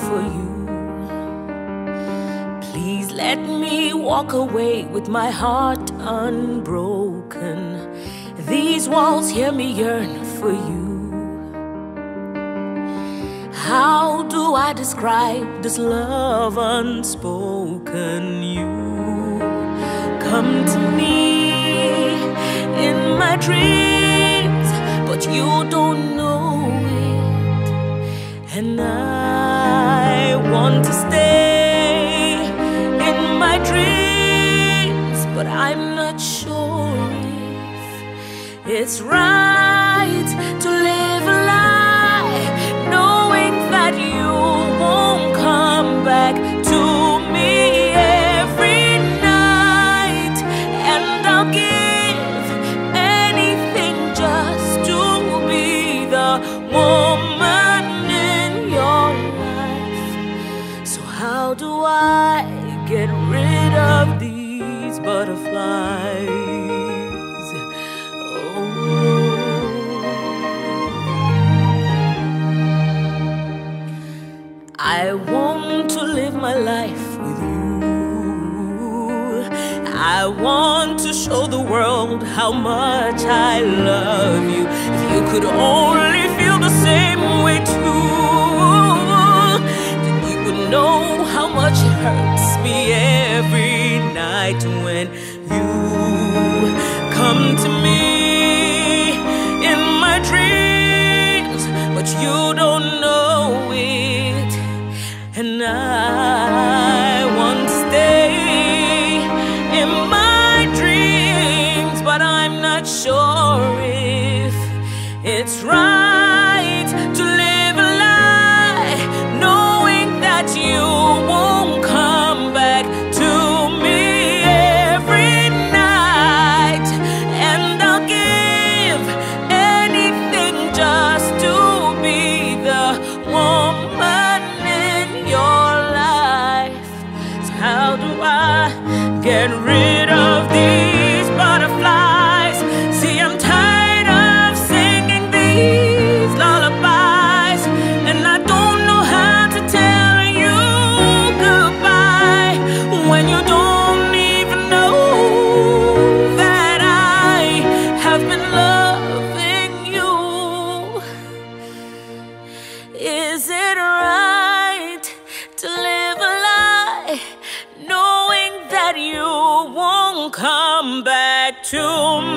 for you. Please let me walk away with my heart unbroken. These walls hear me yearn for you. How do I describe this love unspoken? You come to me in my dreams, but you don't know it. And I want to stay in my dreams, but I'm not sure if it's right to live a lie, knowing that you won't come back to me every night. And I'll give anything just to be the woman in your life. So how do I get rid of these butterflies? I want to live my life with you. I want to show the world how much I love you. If you could only feel the same way too, then you would know how much it hurts me every night when you come to me in my dreams, but you don't know it. And I want to stay in my dreams, but I'm not sure if it's right to live a lie, knowing that you won't come back to me every night. And I'll give anything just to be the woman in your life. So how do I get rid of these butterflies? See, I'm tired of singing these lullabies, and I don't know how to tell you goodbye when you don't even know that I have been loving you. Is it right to live a lie, knowing that you won't come back to me?